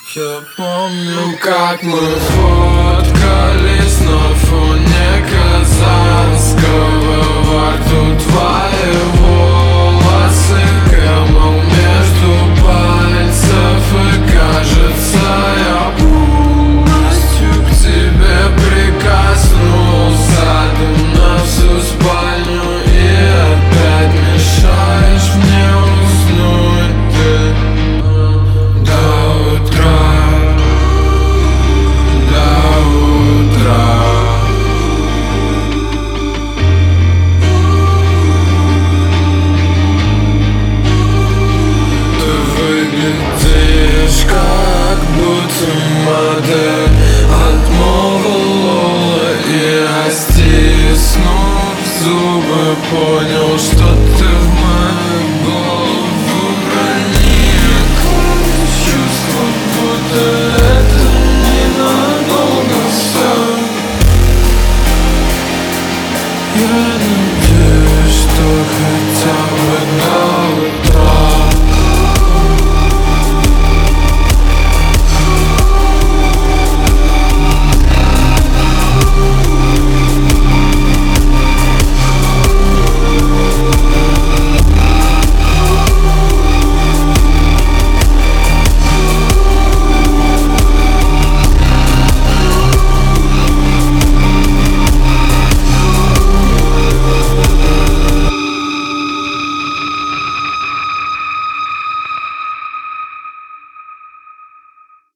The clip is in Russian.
Я помню, как мы фоткались на фоне Казанского. Во рту твои волосы, кремом между пальцев. И кажется, я полностью к тебе прикоснулся. Ты на всю спальню и опять мешаешь мне уснуть. Ты до утра. Как будто модель отмолола, и я, стиснув зубы, понял,